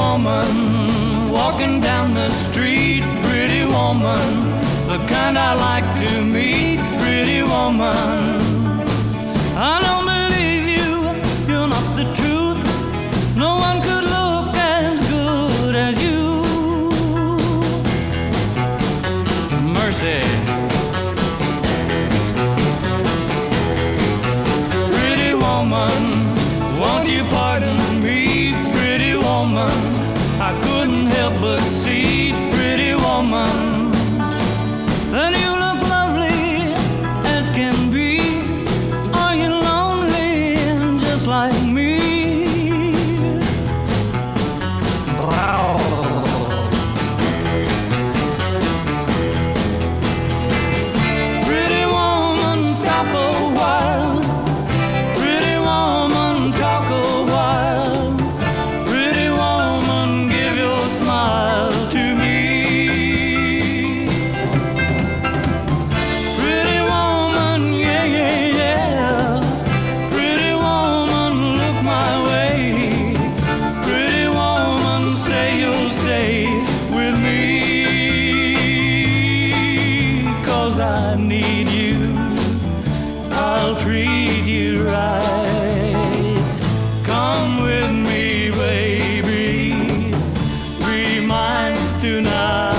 woman walking down the street, pretty woman, the kind I like to meet, pretty woman. I don't believe you, you're not the truth. No one could look as good as you. Mercy. Pretty woman, won't you pardon me, pretty woman? I couldn't help but see, pretty woman, that you look lovely as can be. Are you lonely just like me? Pretty woman, stop a while. Pretty woman, talk a while. Pretty woman, give your smile to me. Pretty woman, yeah, yeah, yeah. Pretty woman, look my way. Pretty woman, say you'll stay with me. 'Cause I need you, I'll treat you right. Come with me, baby, be mine tonight.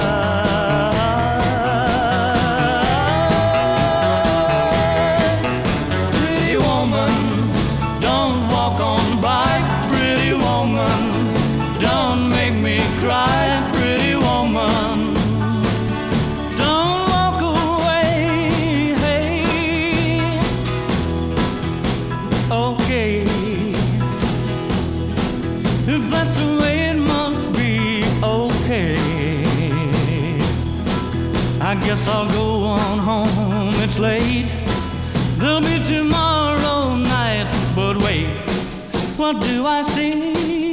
Pretty woman, don't walk on by. Pretty woman, don't make me cry. Pretty woman, don't walk away. Hey, okay, if that's the way it must be, okay. I guess I'll go on home, it's late. There'll be tomorrow night, but wait, what do I see?